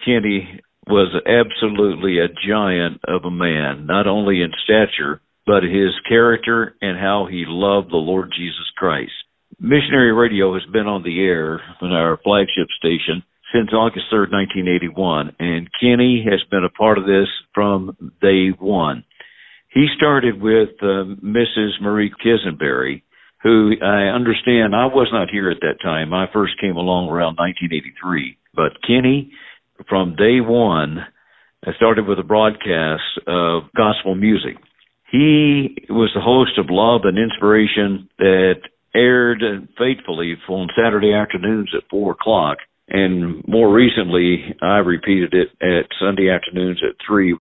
Kenny was absolutely a giant of a man, not only in stature, but his character and how he loved the Lord Jesus Christ. Missionary Radio has been on the air in our flagship station since August 3rd, 1981, and Kenny has been a part of this from day one. He started with Mrs. Marie Quisenberry, who I understand, I was not here at that time. I first came along around 1983. But Kenny, from day one, started with a broadcast of gospel music. He was the host of Love and Inspiration that aired faithfully on Saturday afternoons at 4 o'clock. And more recently, I repeated it at Sunday afternoons at 3